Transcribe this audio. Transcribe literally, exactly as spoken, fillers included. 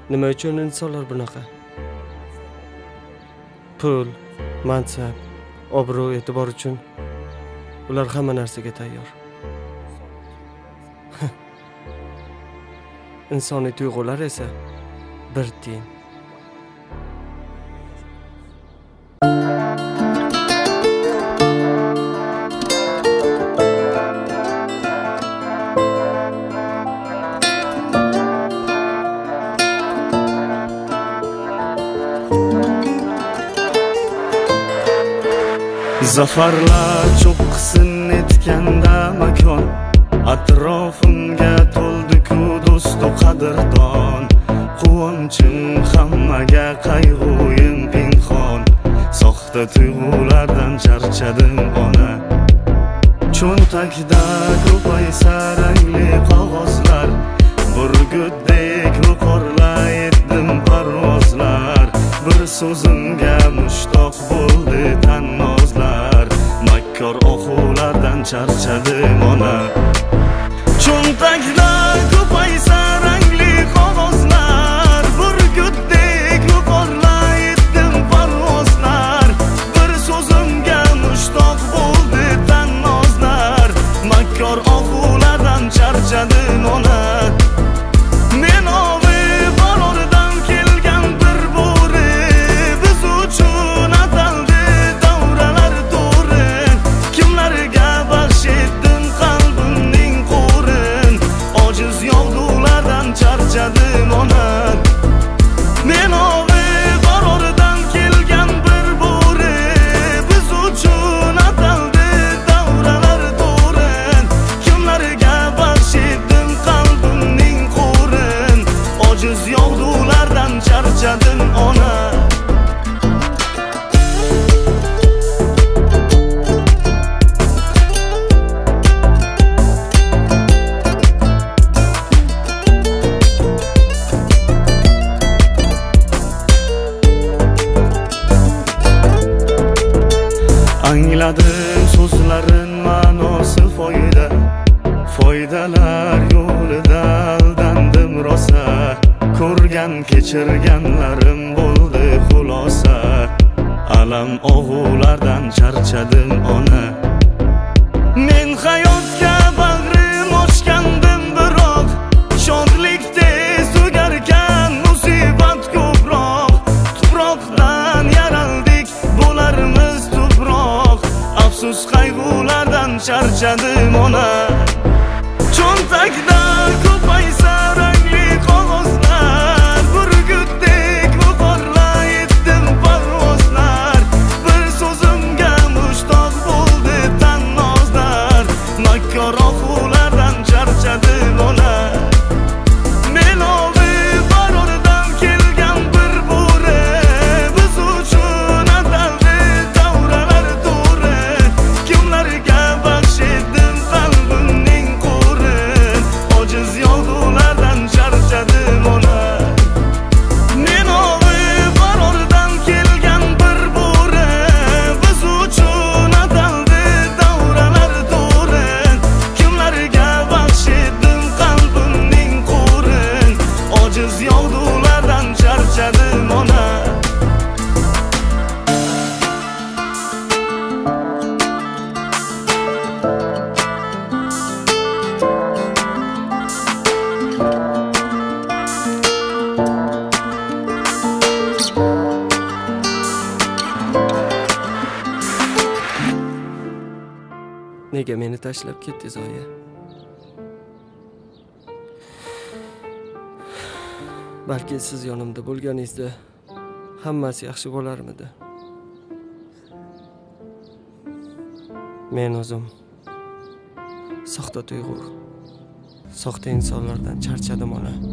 Nima uchun insonlar bunaqa? Pul, mansab, obro', e'tibor uchun ular hamma narsaga tayyor. Insoniy tuyg'ular esa bir tiyin. Zafarlar cho'qqisi netganda makon, atrofimga to'ldi-ku do'stu qadrdon. Quvonchim hammaga, qayg'uyim pinhon. Soxta tuyg'ulardan charchadim ona. Cho'ntakda ko'paysa rangli qog'ozlar, burgutdek yuqorlay etdim parvozlar. Bir so'zimga mushtoq bo'ldi tannozlar, makkor oxulardan charchadim ona. Cho'ntakda ko'paysa rangli qog'ozlar, burgutdek yuqorlay etdim parvozlar. Bir so'zimga mushtoq bo'ldi tannozlar, makkor oxulardan charchadim ona. Men ovi barordan kelgan bir bo'ri, biz uchun ataldi davralar to'ri. Kimlarga baxsh etdim qalbimning qo'rin, ojiz yog'dulardan charchadim ona. Men ovi barordan kelgan bir bo'ri, biz uchun ataldi davralar to'ri. Kimlarga baxsh etdim qalbimning qo'rin, ojiz yog'dulardan charchadim ona. Angladim so'zlarin ma'nosi foyda, foydalar yo'lida aldandim rosa. Ko'rgan kechirganlarim bo'ldi xulosa, alam og'ulardan charchadim ona. Men hayotga bag'rim ochgandim biroq, shodlik tez tugarkan, musibat ko'proq. Tuproqdan yaraldik, bo'larmiz tuproq. Afsus qayg'ulardan charchadim ona. Cho'ntakda ko'paysa rangli qog'ozlar, burgutdek yuqorlay etdim parvozlar. Bir so'zimga mushtoq bo'ldi tannozlar, makkor oxulardan charchadim ona. Men ovi barordan kelgan bir bo'ri, biz uchun ataldi davralar to'ri. Kimlarga baxsh etdim qalbimning qo'rin, ojiz yog'dulardan charchadim ona. Men ovi barordan kelgan bir bo'ri, biz uchun ataldi davralar to'ri. Kimlarga baxsh etdim qalbimning qo'rin, ojiz yog'dulardan charchadim ona. Nega meni tashlab ketdingiz, oyi? Balki siz yonimda bo'lganingizda hammasi yaxshi bo'larmidi. Men o'zim soxta tuyg'u, soxta insonlardan charchadim ona.